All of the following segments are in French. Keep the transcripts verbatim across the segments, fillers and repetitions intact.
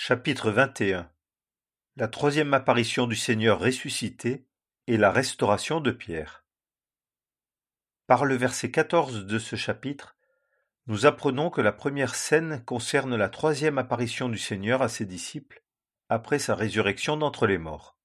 Chapitre vingt et un. La troisième apparition du Seigneur ressuscité et la restauration de Pierre. Par le verset quatorze de ce chapitre, nous apprenons que la première scène concerne la troisième apparition du Seigneur à ses disciples après sa résurrection d'entre les morts.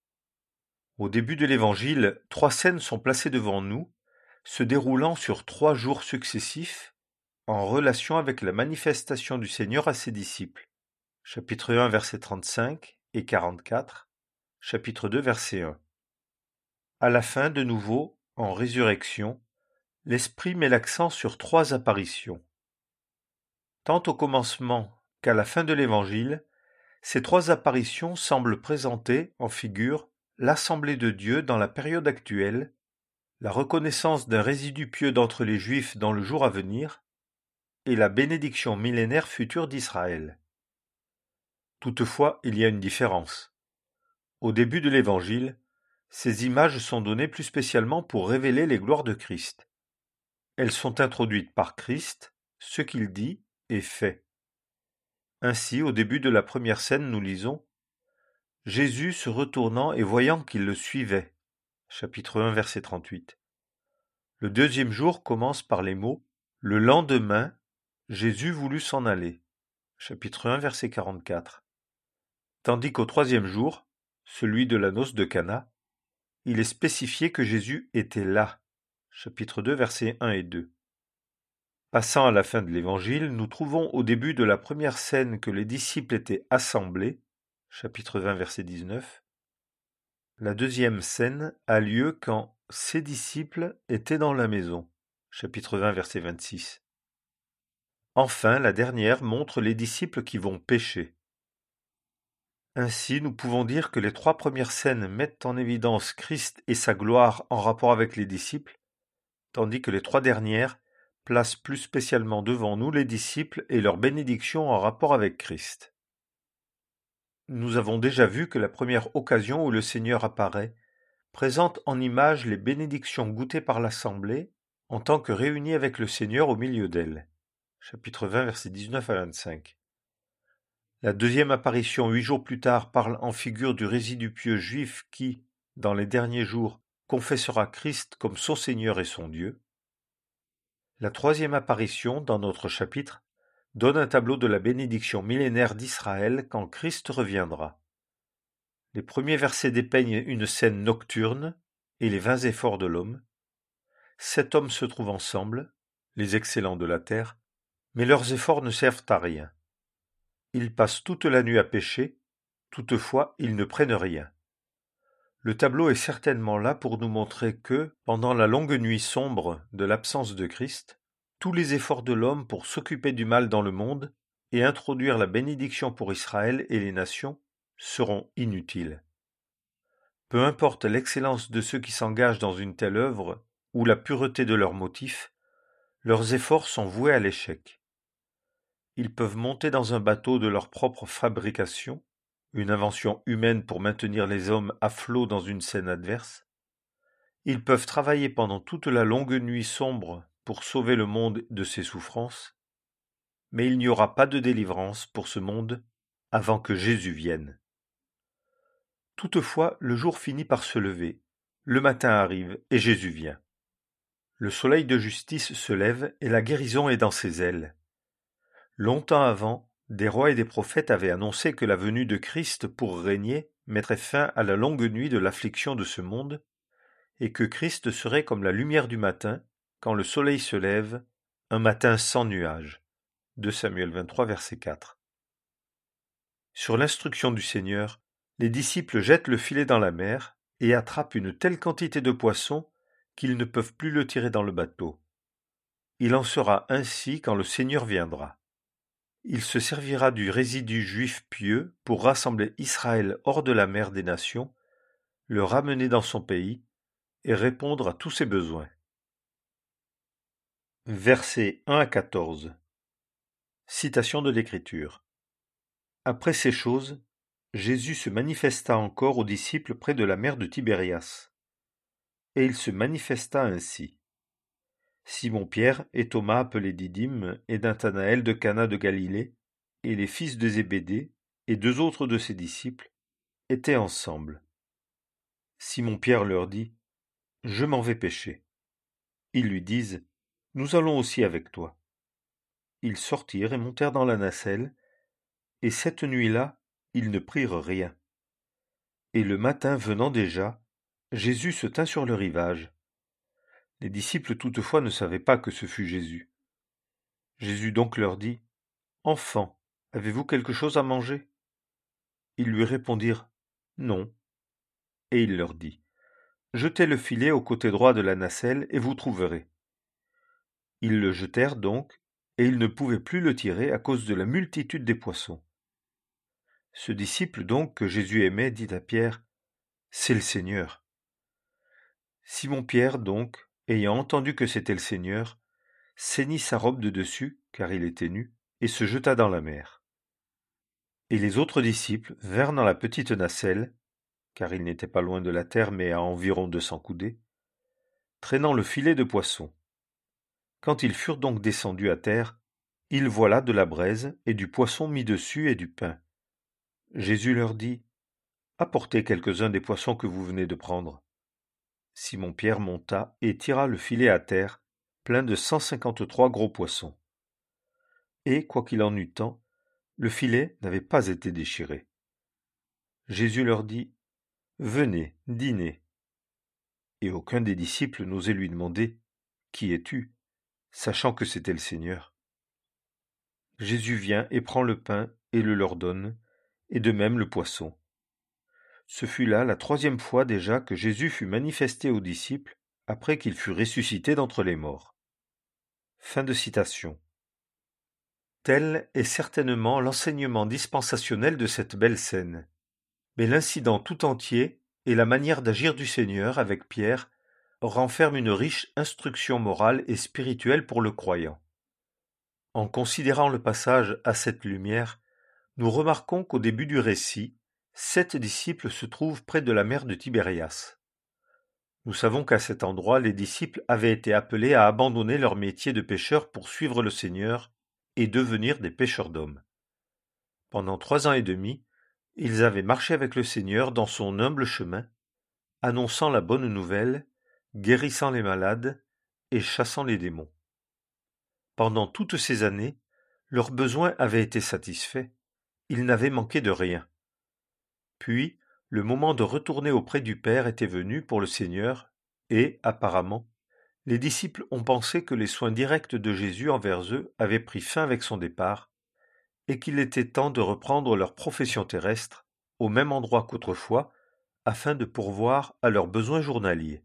Au début de l'Évangile, trois scènes sont placées devant nous, se déroulant sur trois jours successifs en relation avec la manifestation du Seigneur à ses disciples. Chapitre un, versets trente-cinq et quarante-quatre, chapitre deux, verset un. À la fin, de nouveau, en résurrection, l'Esprit met l'accent sur trois apparitions. Tant au commencement qu'à la fin de l'Évangile, ces trois apparitions semblent présenter, en figure, l'Assemblée de Dieu dans la période actuelle, la reconnaissance d'un résidu pieux d'entre les Juifs dans le jour à venir, et la bénédiction millénaire future d'Israël. Toutefois, il y a une différence. Au début de l'Évangile, ces images sont données plus spécialement pour révéler les gloires de Christ. Elles sont introduites par Christ, ce qu'il dit et fait. Ainsi, au début de la première scène, nous lisons « Jésus se retournant et voyant qu'il le suivait » chapitre un, verset trente-huit. Le deuxième jour commence par les mots « Le lendemain, Jésus voulut s'en aller » chapitre un, verset quarante-quatre. Tandis qu'au troisième jour, celui de la noce de Cana, il est spécifié que Jésus était là, chapitre deux, versets un et deux. Passant à la fin de l'Évangile, nous trouvons au début de la première scène que les disciples étaient assemblés, chapitre vingt, verset dix-neuf. La deuxième scène a lieu quand ses disciples étaient dans la maison, chapitre vingt, verset vingt-six. Enfin, la dernière montre les disciples qui vont pécher. Ainsi, nous pouvons dire que les trois premières scènes mettent en évidence Christ et sa gloire en rapport avec les disciples, tandis que les trois dernières placent plus spécialement devant nous les disciples et leur bénédiction en rapport avec Christ. Nous avons déjà vu que la première occasion où le Seigneur apparaît présente en image les bénédictions goûtées par l'assemblée en tant que réunie avec le Seigneur au milieu d'elle. Chapitre vingt, versets dix-neuf à vingt-cinq. La deuxième apparition huit jours plus tard parle en figure du résidu pieux juif qui, dans les derniers jours, confessera Christ comme son Seigneur et son Dieu. La troisième apparition, dans notre chapitre, donne un tableau de la bénédiction millénaire d'Israël quand Christ reviendra. Les premiers versets dépeignent une scène nocturne et les vains efforts de l'homme. Sept hommes se trouvent ensemble, les excellents de la terre, mais leurs efforts ne servent à rien. Ils passent toute la nuit à pêcher, toutefois ils ne prennent rien. Le tableau est certainement là pour nous montrer que, pendant la longue nuit sombre de l'absence de Christ, tous les efforts de l'homme pour s'occuper du mal dans le monde et introduire la bénédiction pour Israël et les nations seront inutiles. Peu importe l'excellence de ceux qui s'engagent dans une telle œuvre ou la pureté de leurs motifs, leurs efforts sont voués à l'échec. Ils peuvent monter dans un bateau de leur propre fabrication, une invention humaine pour maintenir les hommes à flot dans une scène adverse. Ils peuvent travailler pendant toute la longue nuit sombre pour sauver le monde de ses souffrances, mais il n'y aura pas de délivrance pour ce monde avant que Jésus vienne. Toutefois, le jour finit par se lever, le matin arrive et Jésus vient. Le soleil de justice se lève et la guérison est dans ses ailes. Longtemps avant, des rois et des prophètes avaient annoncé que la venue de Christ pour régner mettrait fin à la longue nuit de l'affliction de ce monde, et que Christ serait comme la lumière du matin, quand le soleil se lève, un matin sans nuages. deux Samuel vingt-trois, verset quatre. Sur l'instruction du Seigneur, les disciples jettent le filet dans la mer et attrapent une telle quantité de poissons qu'ils ne peuvent plus le tirer dans le bateau. Il en sera ainsi quand le Seigneur viendra. Il se servira du résidu juif pieux pour rassembler Israël hors de la mer des nations, le ramener dans son pays et répondre à tous ses besoins. Versets un à quatorze. Citation de l'Écriture. Après ces choses, Jésus se manifesta encore aux disciples près de la mer de Tibérias. Et il se manifesta ainsi. Simon-Pierre et Thomas appelés Didyme et Nathanaël de Cana de Galilée et les fils de Zébédée et deux autres de ses disciples étaient ensemble. Simon-Pierre leur dit : « Je m'en vais pêcher. » Ils lui disent : « Nous allons aussi avec toi. » Ils sortirent et montèrent dans la nacelle, et cette nuit-là, ils ne prirent rien. Et le matin venant déjà, Jésus se tint sur le rivage. Les disciples toutefois ne savaient pas que ce fût Jésus. Jésus donc leur dit : « Enfants, avez-vous quelque chose à manger ? » Ils lui répondirent : « Non. » Et il leur dit : « Jetez le filet au côté droit de la nacelle, et vous trouverez. » Ils le jetèrent donc, et ils ne pouvaient plus le tirer à cause de la multitude des poissons. Ce disciple donc que Jésus aimait dit à Pierre : « C'est le Seigneur. » Simon-Pierre donc, ayant entendu que c'était le Seigneur, ceignit sa robe de dessus, car il était nu, et se jeta dans la mer. Et les autres disciples vinrent dans la petite nacelle, car il n'était pas loin de la terre, mais à environ deux cents coudées, traînant le filet de poisson. Quand ils furent donc descendus à terre, ils voilà de la braise et du poisson mis dessus et du pain. Jésus leur dit : « Apportez quelques-uns des poissons que vous venez de prendre. » Simon-Pierre monta et tira le filet à terre, plein de cent cinquante-trois gros poissons. Et, quoiqu'il en eût tant, le filet n'avait pas été déchiré. Jésus leur dit : « Venez, dînez. » Et aucun des disciples n'osait lui demander : « Qui es-tu ? » sachant que c'était le Seigneur. Jésus vient et prend le pain et le leur donne, et de même le poisson. Ce fut là la troisième fois déjà que Jésus fut manifesté aux disciples après qu'il fut ressuscité d'entre les morts. Fin de citation. Tel est certainement l'enseignement dispensationnel de cette belle scène. Mais l'incident tout entier et la manière d'agir du Seigneur avec Pierre renferment une riche instruction morale et spirituelle pour le croyant. En considérant le passage à cette lumière, nous remarquons qu'au début du récit, sept disciples se trouvent près de la mer de Tibérias. Nous savons qu'à cet endroit, les disciples avaient été appelés à abandonner leur métier de pêcheurs pour suivre le Seigneur et devenir des pêcheurs d'hommes. Pendant trois ans et demi, ils avaient marché avec le Seigneur dans son humble chemin, annonçant la bonne nouvelle, guérissant les malades et chassant les démons. Pendant toutes ces années, leurs besoins avaient été satisfaits, ils n'avaient manqué de rien. Puis, le moment de retourner auprès du Père était venu pour le Seigneur, et, apparemment, les disciples ont pensé que les soins directs de Jésus envers eux avaient pris fin avec son départ, et qu'il était temps de reprendre leur profession terrestre, au même endroit qu'autrefois, afin de pourvoir à leurs besoins journaliers.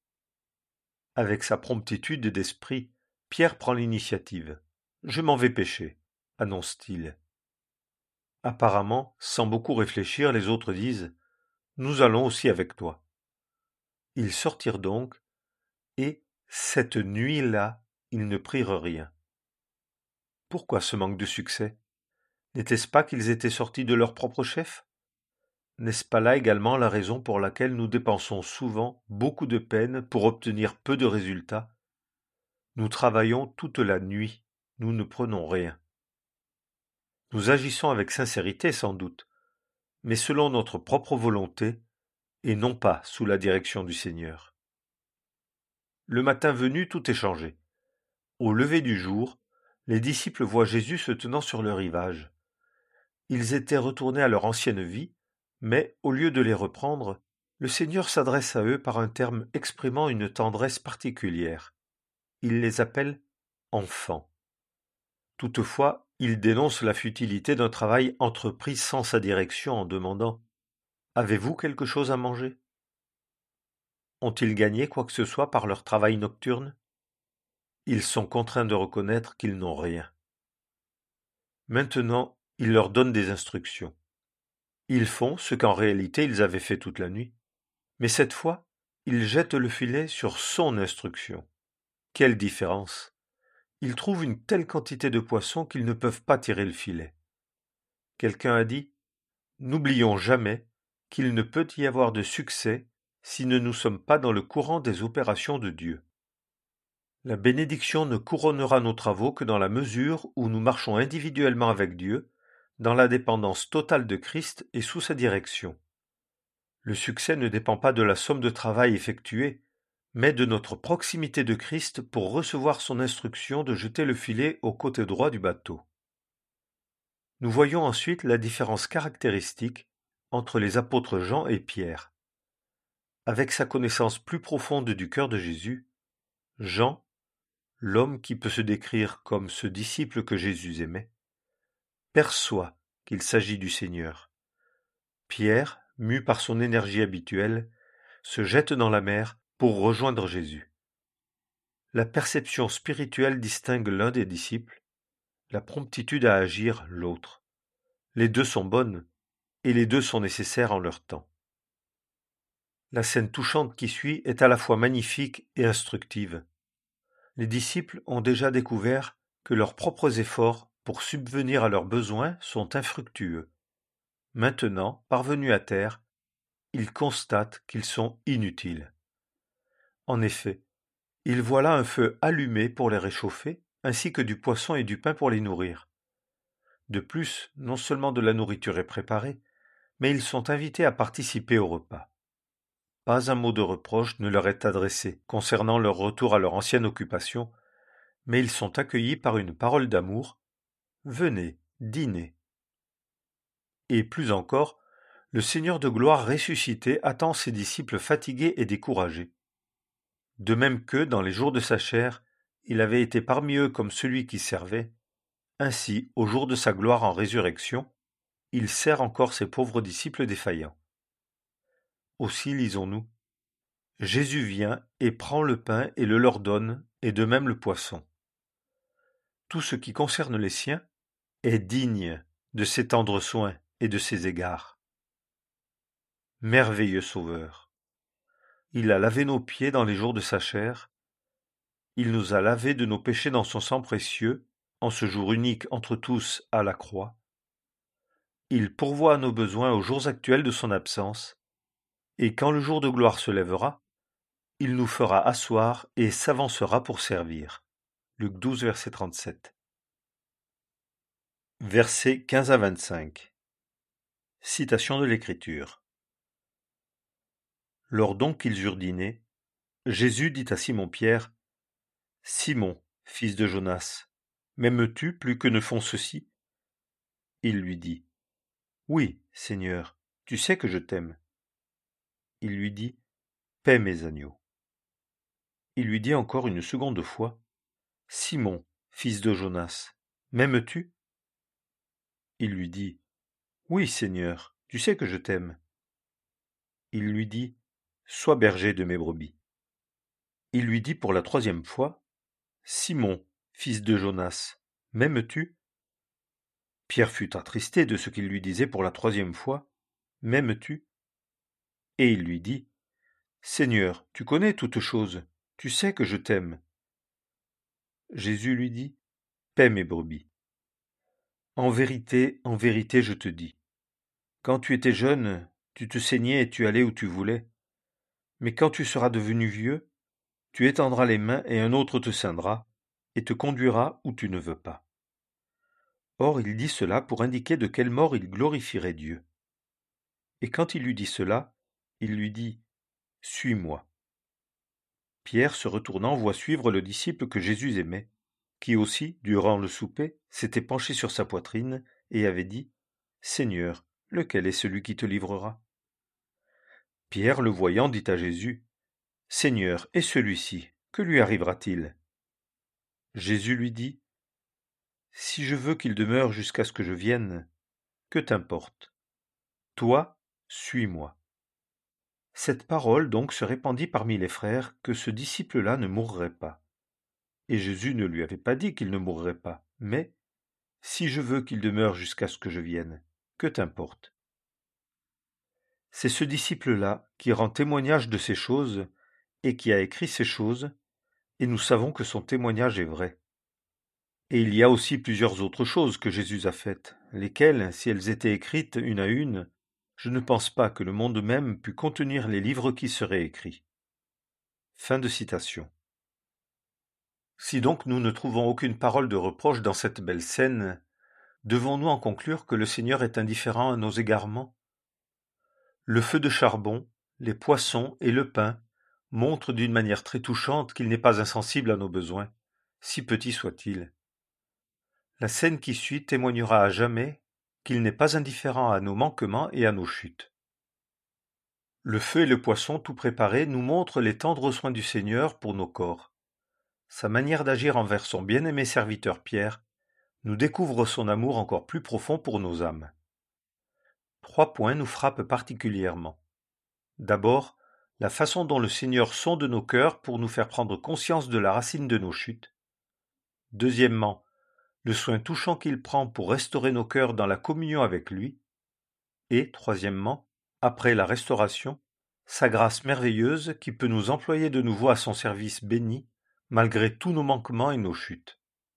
Avec sa promptitude d'esprit, Pierre prend l'initiative. « Je m'en vais pêcher », annonce-t-il. Apparemment, sans beaucoup réfléchir, les autres disent « Nous allons aussi avec toi ». Ils sortirent donc, et, cette nuit-là, ils ne prirent rien. Pourquoi ce manque de succès ? N'était-ce pas qu'ils étaient sortis de leur propre chef ? N'est-ce pas là également la raison pour laquelle nous dépensons souvent beaucoup de peine pour obtenir peu de résultats ? Nous travaillons toute la nuit, nous ne prenons rien. Nous agissons avec sincérité sans doute, mais selon notre propre volonté, et non pas sous la direction du Seigneur. Le matin venu, tout est changé. Au lever du jour, les disciples voient Jésus se tenant sur le rivage. Ils étaient retournés à leur ancienne vie, mais au lieu de les reprendre, le Seigneur s'adresse à eux par un terme exprimant une tendresse particulière. Il les appelle « enfants ». Toutefois, il dénonce la futilité d'un travail entrepris sans sa direction en demandant « Avez-vous quelque chose à manger ?» Ont-ils gagné quoi que ce soit par leur travail nocturne ? Ils sont contraints de reconnaître qu'ils n'ont rien. Maintenant, il leur donne des instructions. Ils font ce qu'en réalité ils avaient fait toute la nuit. Mais cette fois, ils jettent le filet sur son instruction. Quelle différence ! Ils trouvent une telle quantité de poissons qu'ils ne peuvent pas tirer le filet. Quelqu'un a dit : « N'oublions jamais qu'il ne peut y avoir de succès si nous ne sommes pas dans le courant des opérations de Dieu. La bénédiction ne couronnera nos travaux que dans la mesure où nous marchons individuellement avec Dieu, dans la dépendance totale de Christ et sous sa direction. Le succès ne dépend pas de la somme de travail effectuée, mais de notre proximité de Christ pour recevoir son instruction de jeter le filet au côté droit du bateau. Nous voyons ensuite la différence caractéristique entre les apôtres Jean et Pierre. Avec sa connaissance plus profonde du cœur de Jésus, Jean, l'homme qui peut se décrire comme ce disciple que Jésus aimait, perçoit qu'il s'agit du Seigneur. Pierre, mu par son énergie habituelle, se jette dans la mer pour rejoindre Jésus. La perception spirituelle distingue l'un des disciples, la promptitude à agir l'autre. Les deux sont bonnes, et les deux sont nécessaires en leur temps. La scène touchante qui suit est à la fois magnifique et instructive. Les disciples ont déjà découvert que leurs propres efforts pour subvenir à leurs besoins sont infructueux. Maintenant, parvenus à terre, ils constatent qu'ils sont inutiles. En effet, ils voient là un feu allumé pour les réchauffer, ainsi que du poisson et du pain pour les nourrir. De plus, non seulement de la nourriture est préparée, mais ils sont invités à participer au repas. Pas un mot de reproche ne leur est adressé concernant leur retour à leur ancienne occupation, mais ils sont accueillis par une parole d'amour. Venez, dînez. Et plus encore, le Seigneur de gloire ressuscité attend ses disciples fatigués et découragés. De même que, dans les jours de sa chair, il avait été parmi eux comme celui qui servait, ainsi, au jour de sa gloire en résurrection, il sert encore ses pauvres disciples défaillants. Aussi lisons-nous. Jésus vient et prend le pain et le leur donne, et de même le poisson. Tout ce qui concerne les siens est digne de ses tendres soins et de ses égards. Merveilleux Sauveur! Il a lavé nos pieds dans les jours de sa chair, il nous a lavés de nos péchés dans son sang précieux, en ce jour unique entre tous à la croix. Il pourvoit à nos besoins aux jours actuels de son absence, et quand le jour de gloire se lèvera, il nous fera asseoir et s'avancera pour servir. Luc douze, verset trente-sept. Versets quinze à vingt-cinq. Citation de l'Écriture. Lors donc qu'ils eurent dîné, Jésus dit à Simon-Pierre, « Simon, fils de Jonas, m'aimes-tu plus que ne font ceux-ci » Il lui dit, « Oui, Seigneur, tu sais que je t'aime. » Il lui dit, « Paie mes agneaux. » Il lui dit encore une seconde fois, « Simon, fils de Jonas, m'aimes-tu » Il lui dit, « Oui, Seigneur, tu sais que je t'aime. » Il lui dit, « Sois berger de mes brebis. » Il lui dit pour la troisième fois, « Simon, fils de Jonas, m'aimes-tu » Pierre fut attristé de ce qu'il lui disait pour la troisième fois, « M'aimes-tu » Et il lui dit, « Seigneur, tu connais toutes choses, tu sais que je t'aime. » Jésus lui dit, « Paie mes brebis. En vérité, en vérité, je te dis, quand tu étais jeune, tu te saignais et tu allais où tu voulais. Mais quand tu seras devenu vieux, tu étendras les mains et un autre te ceindra et te conduira où tu ne veux pas. » Or il dit cela pour indiquer de quelle mort il glorifierait Dieu. Et quand il lui dit cela, il lui dit, « Suis-moi. » Pierre, se retournant, voit suivre le disciple que Jésus aimait, qui aussi, durant le souper, s'était penché sur sa poitrine et avait dit, « Seigneur, lequel est celui qui te livrera » Pierre, le voyant, dit à Jésus, « Seigneur, et celui-ci, que lui arrivera-t-il » Jésus lui dit, « Si je veux qu'il demeure jusqu'à ce que je vienne, que t'importe? Toi, suis-moi. » Cette parole donc se répandit parmi les frères que ce disciple-là ne mourrait pas. Et Jésus ne lui avait pas dit qu'il ne mourrait pas, mais « Si je veux qu'il demeure jusqu'à ce que je vienne, que t'importe ?» C'est ce disciple-là qui rend témoignage de ces choses et qui a écrit ces choses, et nous savons que son témoignage est vrai. Et il y a aussi plusieurs autres choses que Jésus a faites, lesquelles, si elles étaient écrites une à une, je ne pense pas que le monde même pût contenir les livres qui seraient écrits. Fin de citation. Si donc nous ne trouvons aucune parole de reproche dans cette belle scène, Devons-nous en conclure que le Seigneur est indifférent à nos égarements? Le feu de charbon, les poissons et le pain montrent d'une manière très touchante qu'il n'est pas insensible à nos besoins, si petits soient-ils. La scène qui suit témoignera à jamais qu'il n'est pas indifférent à nos manquements et à nos chutes. Le feu et le poisson tout préparés nous montrent les tendres soins du Seigneur pour nos corps. Sa manière d'agir envers son bien-aimé serviteur Pierre nous découvre son amour encore plus profond pour nos âmes. Trois points nous frappent particulièrement. D'abord, la façon dont le Seigneur sonde nos cœurs pour nous faire prendre conscience de la racine de nos chutes. Deuxièmement, le soin touchant qu'il prend pour restaurer nos cœurs dans la communion avec lui. Et, troisièmement, après la restauration, sa grâce merveilleuse qui peut nous employer de nouveau à son service béni, malgré tous nos manquements et nos chutes.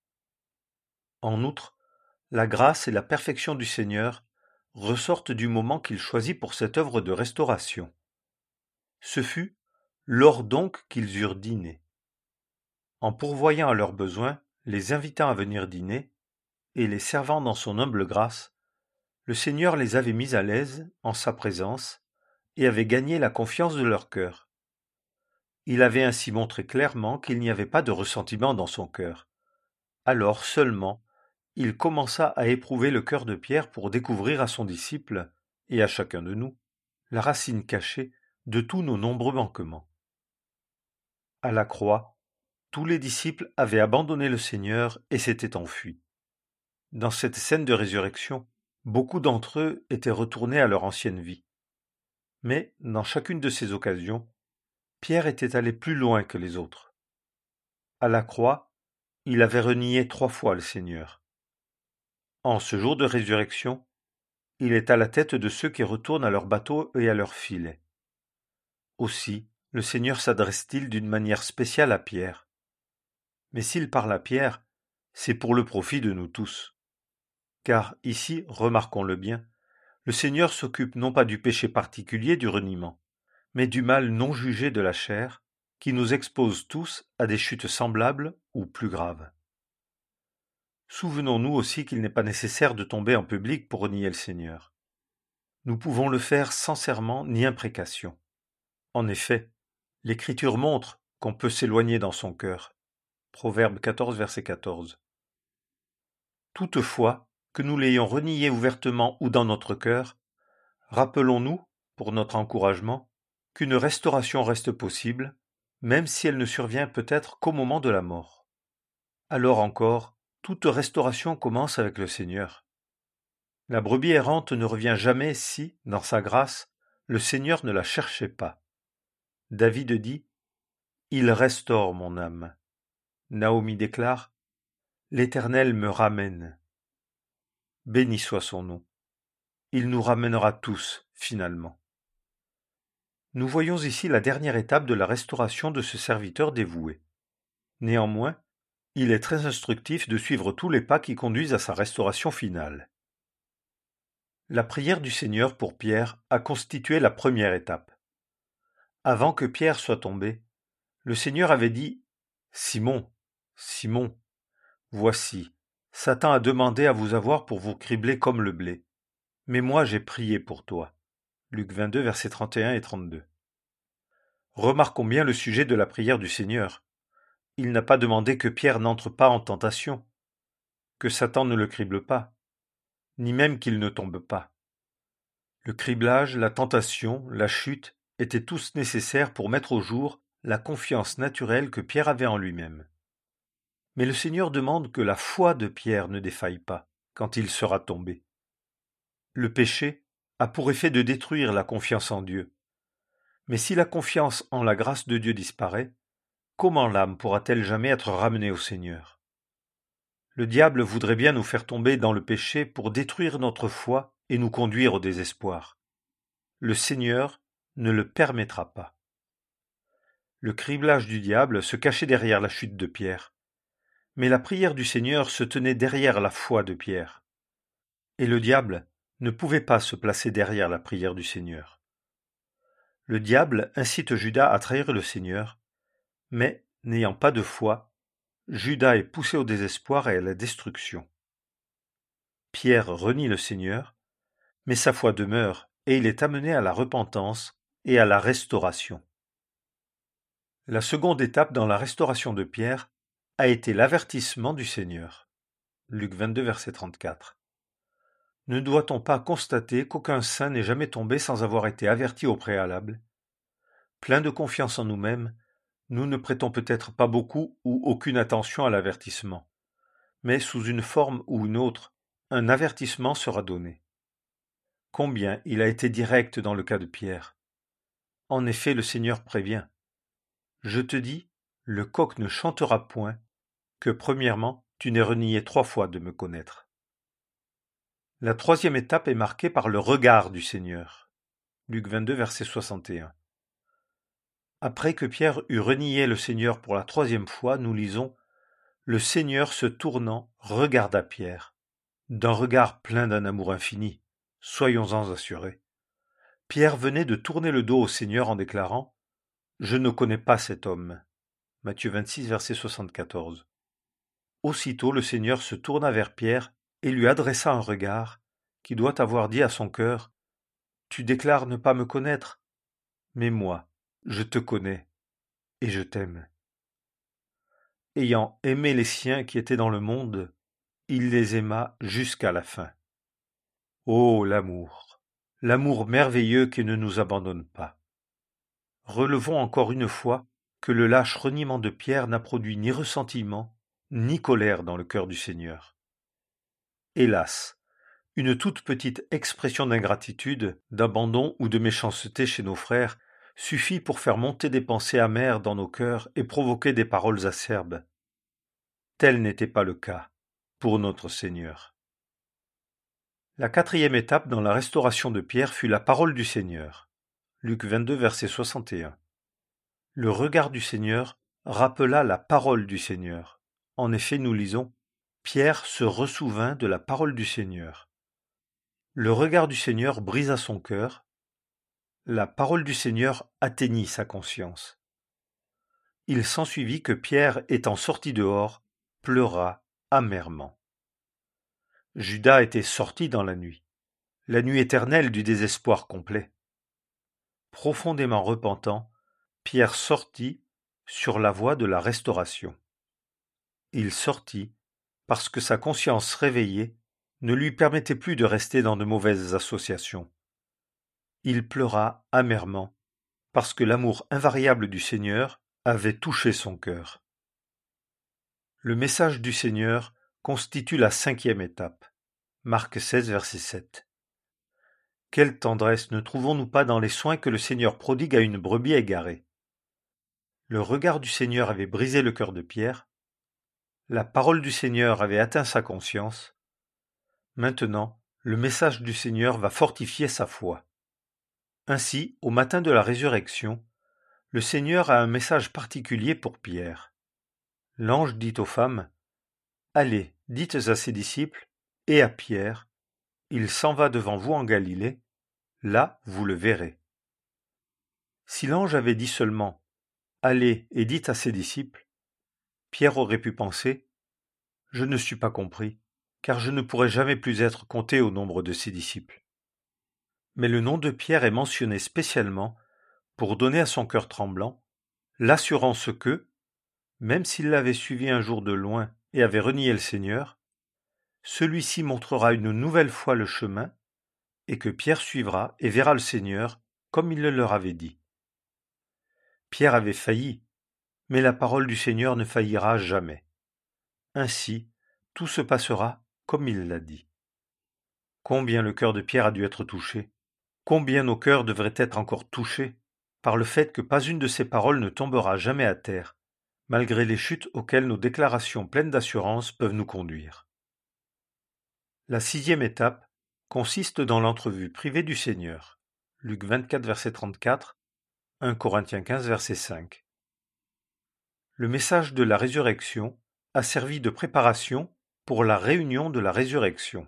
En outre, la grâce et la perfection du Seigneur ressortent du moment qu'il choisit pour cette œuvre de restauration. Ce fut lors donc qu'ils eurent dîné. En pourvoyant à leurs besoins, les invitant à venir dîner, et les servant dans son humble grâce, le Seigneur les avait mis à l'aise en sa présence et avait gagné la confiance de leur cœur. Il avait ainsi montré clairement qu'il n'y avait pas de ressentiment dans son cœur. Alors seulement, il commença à éprouver le cœur de Pierre pour découvrir à son disciple, et à chacun de nous, la racine cachée de tous nos nombreux manquements. À la croix, tous les disciples avaient abandonné le Seigneur et s'étaient enfuis. Dans cette scène de résurrection, beaucoup d'entre eux étaient retournés à leur ancienne vie. Mais, dans chacune de ces occasions, Pierre était allé plus loin que les autres. À la croix, il avait renié trois fois le Seigneur. En ce jour de résurrection, il est à la tête de ceux qui retournent à leur bateau et à leur filet. Aussi, le Seigneur s'adresse-t-il d'une manière spéciale à Pierre. Mais s'il parle à Pierre, c'est pour le profit de nous tous. Car ici, remarquons-le bien, le Seigneur s'occupe non pas du péché particulier du reniement, mais du mal non jugé de la chair, qui nous expose tous à des chutes semblables ou plus graves. Souvenons-nous aussi qu'il n'est pas nécessaire de tomber en public pour renier le Seigneur. Nous pouvons le faire sans serment ni imprécation. En effet, l'Écriture montre qu'on peut s'éloigner dans son cœur. Proverbe quatorze, verset quatorze. Toutefois, que nous l'ayons renié ouvertement ou dans notre cœur, rappelons-nous, pour notre encouragement, qu'une restauration reste possible, même si elle ne survient peut-être qu'au moment de la mort. Alors encore, toute restauration commence avec le Seigneur. La brebis errante ne revient jamais si, dans sa grâce, le Seigneur ne la cherchait pas. David dit « Il restaure mon âme ». Naomi déclare « L'Éternel me ramène ». Béni soit son nom. Il nous ramènera tous, finalement. Nous voyons ici la dernière étape de la restauration de ce serviteur dévoué. Néanmoins, il est très instructif de suivre tous les pas qui conduisent à sa restauration finale. La prière du Seigneur pour Pierre a constitué la première étape. Avant que Pierre soit tombé, le Seigneur avait dit « Simon, Simon, voici, Satan a demandé à vous avoir pour vous cribler comme le blé. Mais moi j'ai prié pour toi. » Luc vingt-deux, versets trente et un et trente-deux. Remarquons bien le sujet de la prière du Seigneur. Il n'a pas demandé que Pierre n'entre pas en tentation, que Satan ne le crible pas, ni même qu'il ne tombe pas. Le criblage, la tentation, la chute étaient tous nécessaires pour mettre au jour la confiance naturelle que Pierre avait en lui-même. Mais le Seigneur demande que la foi de Pierre ne défaille pas quand il sera tombé. Le péché a pour effet de détruire la confiance en Dieu. Mais si la confiance en la grâce de Dieu disparaît, comment l'âme pourra-t-elle jamais être ramenée au Seigneur? Le diable voudrait bien nous faire tomber dans le péché pour détruire notre foi et nous conduire au désespoir. Le Seigneur ne le permettra pas. Le criblage du diable se cachait derrière la chute de Pierre, mais la prière du Seigneur se tenait derrière la foi de Pierre. Et le diable ne pouvait pas se placer derrière la prière du Seigneur. Le diable incite Judas à trahir le Seigneur, mais, n'ayant pas de foi, Judas est poussé au désespoir et à la destruction. Pierre renie le Seigneur, mais sa foi demeure et il est amené à la repentance et à la restauration. La seconde étape dans la restauration de Pierre a été l'avertissement du Seigneur. Luc vingt-deux, verset trente-quatre. Ne doit-on pas constater qu'aucun saint n'est jamais tombé sans avoir été averti au préalable? Plein de confiance en nous-mêmes, nous ne prêtons peut-être pas beaucoup ou aucune attention à l'avertissement, mais sous une forme ou une autre, un avertissement sera donné. Combien il a été direct dans le cas de Pierre. En effet, le Seigneur prévient. Je te dis, le coq ne chantera point, que premièrement, tu n'aies renié trois fois de me connaître. La troisième étape est marquée par le regard du Seigneur. Luc vingt-deux, verset soixante et un. Après que Pierre eut renié le Seigneur pour la troisième fois, nous lisons « Le Seigneur se tournant regarda Pierre, d'un regard plein d'un amour infini, soyons-en assurés. » Pierre venait de tourner le dos au Seigneur en déclarant « Je ne connais pas cet homme » Matthieu vingt-six, verset soixante-quatorze. Aussitôt le Seigneur se tourna vers Pierre et lui adressa un regard qui doit avoir dit à son cœur « Tu déclares ne pas me connaître, mais moi, je te connais et je t'aime. » Ayant aimé les siens qui étaient dans le monde, il les aima jusqu'à la fin. Oh, l'amour, l'amour merveilleux qui ne nous abandonne pas. Relevons encore une fois que le lâche reniement de Pierre n'a produit ni ressentiment, ni colère dans le cœur du Seigneur. Hélas, une toute petite expression d'ingratitude, d'abandon ou de méchanceté chez nos frères suffit pour faire monter des pensées amères dans nos cœurs et provoquer des paroles acerbes. Tel n'était pas le cas pour notre Seigneur. La quatrième étape dans la restauration de Pierre fut la parole du Seigneur. Luc vingt-deux, verset soixante et un. Le regard du Seigneur rappela la parole du Seigneur. En effet, nous lisons « Pierre se ressouvint de la parole du Seigneur. » Le regard du Seigneur brisa son cœur. La parole du Seigneur atteignit sa conscience. Il s'ensuivit que Pierre, étant sorti dehors, pleura amèrement. Judas était sorti dans la nuit, la nuit éternelle du désespoir complet. Profondément repentant, Pierre sortit sur la voie de la restauration. Il sortit parce que sa conscience réveillée ne lui permettait plus de rester dans de mauvaises associations. Il pleura amèrement parce que l'amour invariable du Seigneur avait touché son cœur. Le message du Seigneur constitue la cinquième étape. Marc seize, verset sept. Quelle tendresse ne trouvons-nous pas dans les soins que le Seigneur prodigue à une brebis égarée? Le regard du Seigneur avait brisé le cœur de Pierre, la parole du Seigneur avait atteint sa conscience. Maintenant, le message du Seigneur va fortifier sa foi. Ainsi, au matin de la résurrection, le Seigneur a un message particulier pour Pierre. L'ange dit aux femmes « Allez, dites à ses disciples et à Pierre, il s'en va devant vous en Galilée, là vous le verrez. » Si l'ange avait dit seulement « Allez et dites à ses disciples », Pierre aurait pu penser « Je ne suis pas compris, car je ne pourrai jamais plus être compté au nombre de ses disciples. » Mais le nom de Pierre est mentionné spécialement pour donner à son cœur tremblant l'assurance que, même s'il l'avait suivi un jour de loin et avait renié le Seigneur, celui-ci montrera une nouvelle fois le chemin et que Pierre suivra et verra le Seigneur comme il le leur avait dit. Pierre avait failli, mais la parole du Seigneur ne faillira jamais. Ainsi, tout se passera comme il l'a dit. Combien le cœur de Pierre a dû être touché, combien nos cœurs devraient être encore touchés par le fait que pas une de ces paroles ne tombera jamais à terre, malgré les chutes auxquelles nos déclarations pleines d'assurance peuvent nous conduire. La sixième étape consiste dans l'entrevue privée du Seigneur. Luc vingt-quatre, verset trente-quatre, un Corinthiens quinze, verset cinq. Le message de la résurrection a servi de préparation pour la réunion de la résurrection.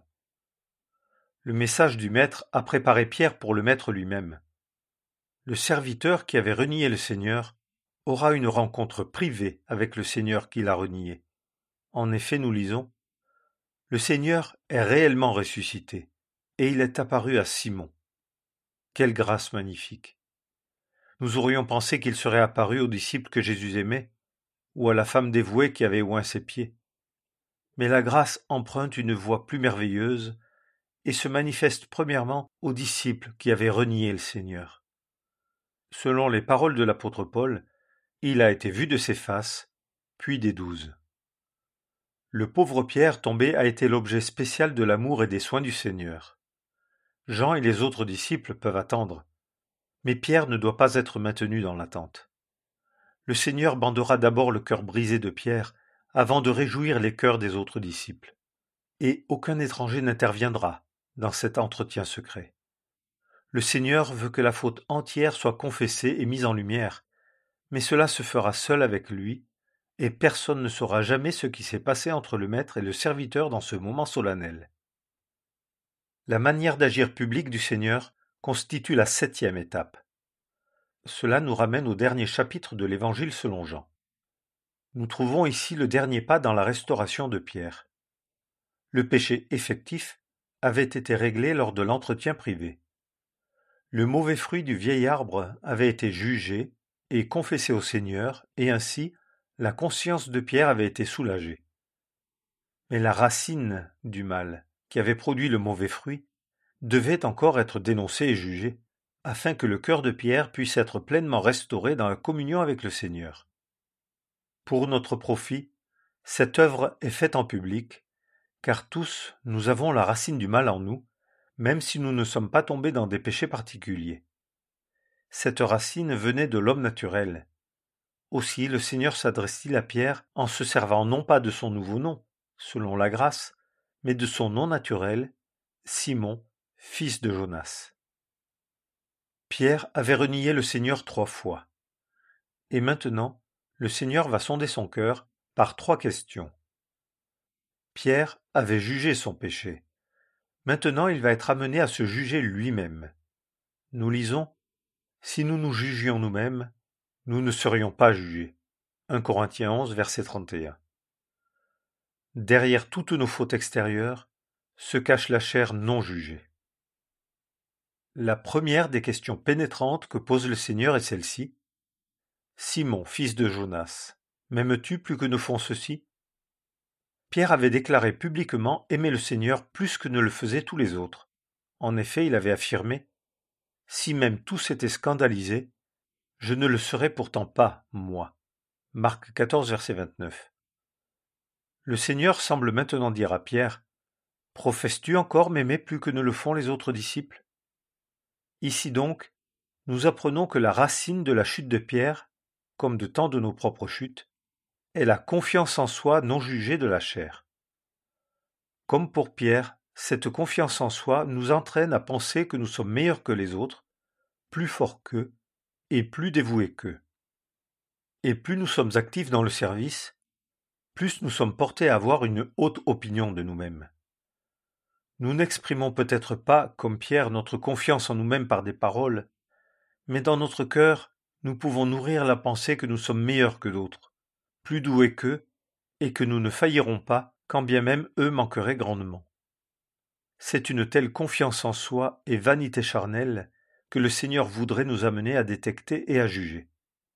Le message du Maître a préparé Pierre pour le Maître lui-même. Le serviteur qui avait renié le Seigneur aura une rencontre privée avec le Seigneur qui l'a renié. En effet, nous lisons Le Seigneur est réellement ressuscité, et il est apparu à Simon. Quelle grâce magnifique! Nous aurions pensé qu'il serait apparu aux disciples que Jésus aimait, ou à la femme dévouée qui avait oint ses pieds. Mais la grâce emprunte une voie plus merveilleuse et se manifeste premièrement aux disciples qui avaient renié le Seigneur. Selon les paroles de l'apôtre Paul, il a été vu de ses faces, puis des douze. Le pauvre Pierre tombé a été l'objet spécial de l'amour et des soins du Seigneur. Jean et les autres disciples peuvent attendre, mais Pierre ne doit pas être maintenu dans l'attente. Le Seigneur bandera d'abord le cœur brisé de Pierre avant de réjouir les cœurs des autres disciples. Et aucun étranger n'interviendra dans cet entretien secret. Le Seigneur veut que la faute entière soit confessée et mise en lumière, mais cela se fera seul avec lui, et personne ne saura jamais ce qui s'est passé entre le maître et le serviteur dans ce moment solennel. La manière d'agir publique du Seigneur constitue la septième étape. Cela nous ramène au dernier chapitre de l'Évangile selon Jean. Nous trouvons ici le dernier pas dans la restauration de Pierre. Le péché effectif avait été réglé lors de l'entretien privé. Le mauvais fruit du vieil arbre avait été jugé et confessé au Seigneur, et ainsi la conscience de Pierre avait été soulagée. Mais la racine du mal, qui avait produit le mauvais fruit, devait encore être dénoncée et jugée, afin que le cœur de Pierre puisse être pleinement restauré dans la communion avec le Seigneur. Pour notre profit, cette œuvre est faite en public, car tous nous avons la racine du mal en nous, même si nous ne sommes pas tombés dans des péchés particuliers. Cette racine venait de l'homme naturel. Aussi le Seigneur s'adresse-t-il à Pierre en se servant non pas de son nouveau nom, selon la grâce, mais de son nom naturel, Simon, fils de Jonas. Pierre avait renié le Seigneur trois fois. Et maintenant, le Seigneur va sonder son cœur par trois questions. Pierre avait jugé son péché. Maintenant, il va être amené à se juger lui-même. Nous lisons « Si nous nous jugions nous-mêmes, nous ne serions pas jugés » un Corinthiens onze, verset trente et un. Derrière toutes nos fautes extérieures se cache la chair non jugée. La première des questions pénétrantes que pose le Seigneur est celle-ci. « Simon, fils de Jonas, m'aimes-tu plus que ne font ceux-ci » Pierre avait déclaré publiquement aimer le Seigneur plus que ne le faisaient tous les autres. En effet, il avait affirmé « Si même tous étaient scandalisés, je ne le serais pourtant pas, moi. » Marc quatorze, verset vingt-neuf. Le Seigneur semble maintenant dire à Pierre « Professes-tu encore m'aimer plus que ne le font les autres disciples ?» Ici donc, nous apprenons que la racine de la chute de Pierre, comme de tant de nos propres chutes, est la confiance en soi non jugée de la chair. Comme pour Pierre, cette confiance en soi nous entraîne à penser que nous sommes meilleurs que les autres, plus forts qu'eux et plus dévoués qu'eux. Et plus nous sommes actifs dans le service, plus nous sommes portés à avoir une haute opinion de nous-mêmes. Nous n'exprimons peut-être pas, comme Pierre, notre confiance en nous-mêmes par des paroles, mais dans notre cœur, nous pouvons nourrir la pensée que nous sommes meilleurs que d'autres, plus doués qu'eux, et que nous ne faillirons pas, quand bien même eux manqueraient grandement. C'est une telle confiance en soi et vanité charnelle que le Seigneur voudrait nous amener à détecter et à juger.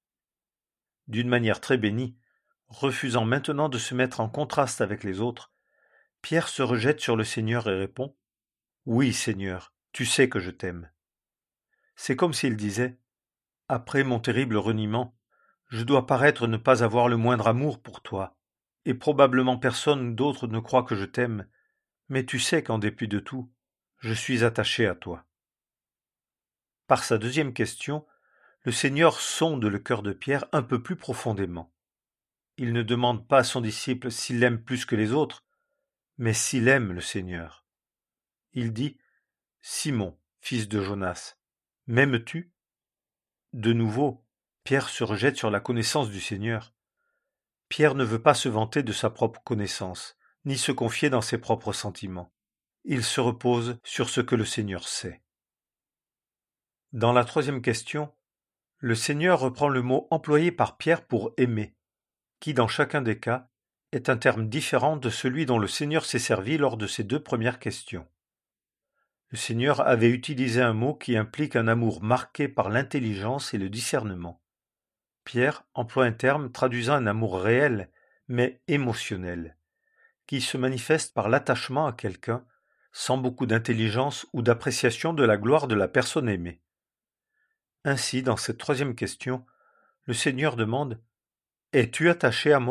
D'une manière très bénie, refusant maintenant de se mettre en contraste avec les autres, Pierre se rejette sur le Seigneur et répond « Oui, Seigneur, tu sais que je t'aime. » C'est comme s'il disait « Après mon terrible reniement, je dois paraître ne pas avoir le moindre amour pour toi, et probablement personne d'autre ne croit que je t'aime, mais tu sais qu'en dépit de tout, je suis attaché à toi. » Par sa deuxième question, le Seigneur sonde le cœur de Pierre un peu plus profondément. Il ne demande pas à son disciple s'il l'aime plus que les autres, mais s'il aime le Seigneur. Il dit « Simon, fils de Jonas, m'aimes-tu » De nouveau, Pierre se rejette sur la connaissance du Seigneur. Pierre ne veut pas se vanter de sa propre connaissance, ni se confier dans ses propres sentiments. Il se repose sur ce que le Seigneur sait. Dans la troisième question, le Seigneur reprend le mot employé par Pierre pour aimer, qui dans chacun des cas est un terme différent de celui dont le Seigneur s'est servi lors de ses deux premières questions. Le Seigneur avait utilisé un mot qui implique un amour marqué par l'intelligence et le discernement. Pierre emploie un terme traduisant un amour réel, mais émotionnel, qui se manifeste par l'attachement à quelqu'un, sans beaucoup d'intelligence ou d'appréciation de la gloire de la personne aimée. Ainsi, dans cette troisième question, le Seigneur demande « Es-tu attaché à moi ?»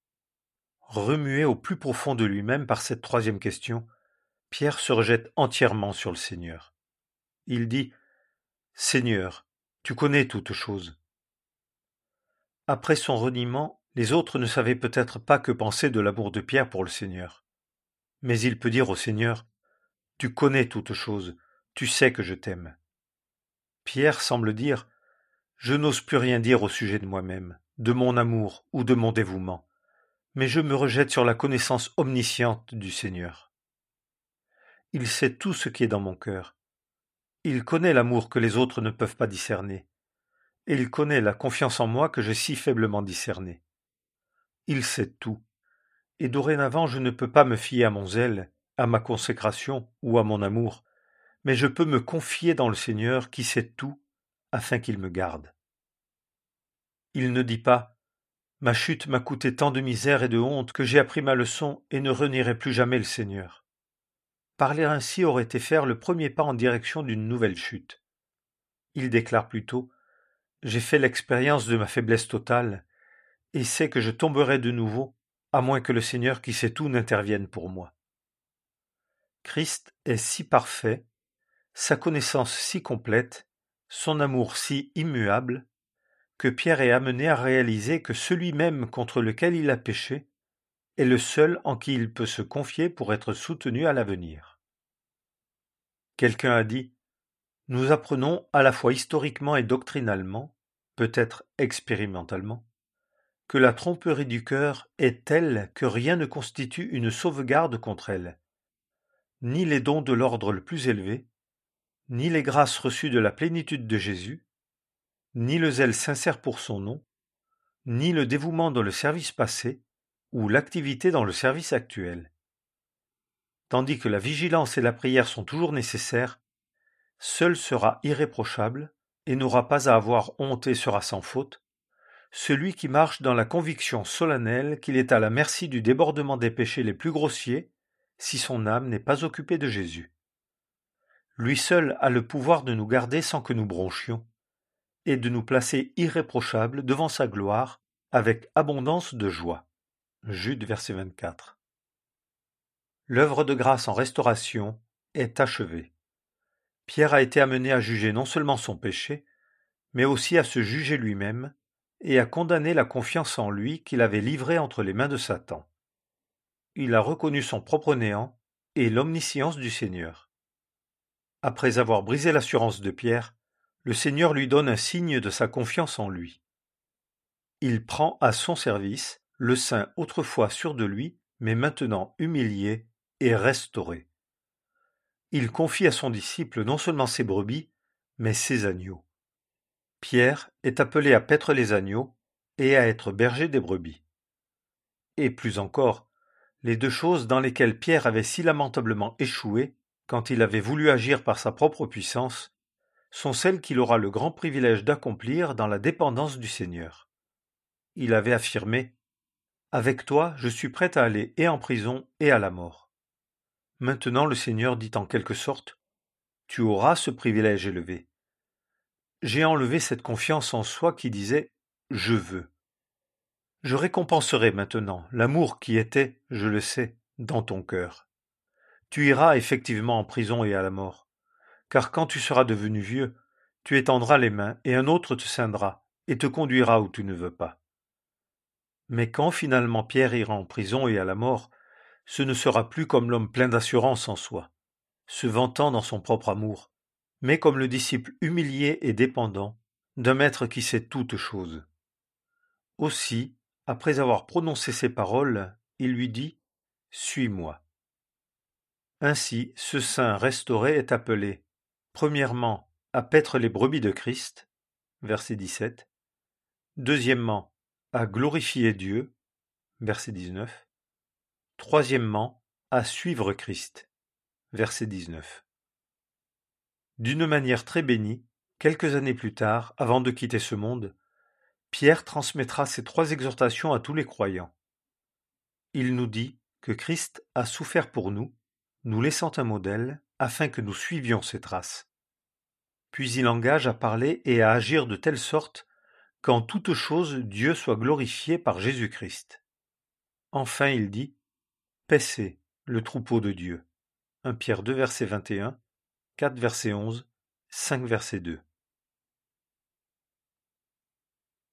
Remué au plus profond de lui-même par cette troisième question, Pierre se rejette entièrement sur le Seigneur. Il dit « Seigneur, tu connais toutes choses. » Après son reniement, les autres ne savaient peut-être pas que penser de l'amour de Pierre pour le Seigneur. Mais il peut dire au Seigneur « Tu connais toutes choses, tu sais que je t'aime. » Pierre semble dire « Je n'ose plus rien dire au sujet de moi-même, de mon amour ou de mon dévouement, mais je me rejette sur la connaissance omnisciente du Seigneur. Il sait tout ce qui est dans mon cœur. Il connaît l'amour que les autres ne peuvent pas discerner, et il connaît la confiance en moi que j'ai si faiblement discernée. Il sait tout, et dorénavant je ne peux pas me fier à mon zèle, à ma consécration ou à mon amour, mais je peux me confier dans le Seigneur qui sait tout, afin qu'il me garde. Il ne dit pas « Ma chute m'a coûté tant de misère et de honte que j'ai appris ma leçon et ne renierai plus jamais le Seigneur. » Parler ainsi aurait été faire le premier pas en direction d'une nouvelle chute. Il déclare plutôt « J'ai fait l'expérience de ma faiblesse totale et sais que je tomberai de nouveau, à moins que le Seigneur qui sait tout n'intervienne pour moi. » Christ est si parfait, sa connaissance si complète, son amour si immuable, que Pierre est amené à réaliser que celui même contre lequel il a péché est le seul en qui il peut se confier pour être soutenu à l'avenir. Quelqu'un a dit « Nous apprenons à la fois historiquement et doctrinalement, peut-être expérimentalement, que la tromperie du cœur est telle que rien ne constitue une sauvegarde contre elle, ni les dons de l'ordre le plus élevé, ni les grâces reçues de la plénitude de Jésus, ni le zèle sincère pour son nom, ni le dévouement dans le service passé, ou l'activité dans le service actuel. Tandis que la vigilance et la prière sont toujours nécessaires, seul sera irréprochable, et n'aura pas à avoir honte et sera sans faute, celui qui marche dans la conviction solennelle qu'il est à la merci du débordement des péchés les plus grossiers, si son âme n'est pas occupée de Jésus. Lui seul a le pouvoir de nous garder sans que nous bronchions, et de nous placer irréprochables devant sa gloire, avec abondance de joie. Jude, verset vingt-quatre. L'œuvre de grâce en restauration est achevée. Pierre a été amené à juger non seulement son péché, mais aussi à se juger lui-même et à condamner la confiance en lui qu'il avait livrée entre les mains de Satan. Il a reconnu son propre néant et l'omniscience du Seigneur. Après avoir brisé l'assurance de Pierre, le Seigneur lui donne un signe de sa confiance en lui. Il prend à son service le saint autrefois sûr de lui, mais maintenant humilié et restauré. Il confie à son disciple non seulement ses brebis, mais ses agneaux. Pierre est appelé à paître les agneaux et à être berger des brebis. Et plus encore, les deux choses dans lesquelles Pierre avait si lamentablement échoué quand il avait voulu agir par sa propre puissance sont celles qu'il aura le grand privilège d'accomplir dans la dépendance du Seigneur. Il avait affirmé « Avec toi, je suis prêt à aller et en prison et à la mort. » Maintenant le Seigneur dit en quelque sorte « Tu auras ce privilège élevé. » J'ai enlevé cette confiance en soi qui disait « Je veux ». Je récompenserai maintenant l'amour qui était, je le sais, dans ton cœur. Tu iras effectivement en prison et à la mort, car quand tu seras devenu vieux, tu étendras les mains et un autre te ceindra et te conduira où tu ne veux pas. Mais quand finalement Pierre ira en prison et à la mort, ce ne sera plus comme l'homme plein d'assurance en soi, se vantant dans son propre amour, mais comme le disciple humilié et dépendant d'un maître qui sait toutes choses. Aussi, après avoir prononcé ces paroles, il lui dit « Suis-moi ». Ainsi, ce saint restauré est appelé, premièrement, à paître les brebis de Christ, verset dix-sept, deuxièmement, à glorifier Dieu, verset dix-neuf. Troisièmement, à suivre Christ, verset dix-neuf. D'une manière très bénie, quelques années plus tard, avant de quitter ce monde, Pierre transmettra ces trois exhortations à tous les croyants. Il nous dit que Christ a souffert pour nous, nous laissant un modèle afin que nous suivions ses traces. Puis il engage à parler et à agir de telle sorte qu'en toute chose Dieu soit glorifié par Jésus-Christ. Enfin il dit « Paissez le troupeau de Dieu » un Pierre deux verset vingt et un, quatre verset onze, cinq verset deux.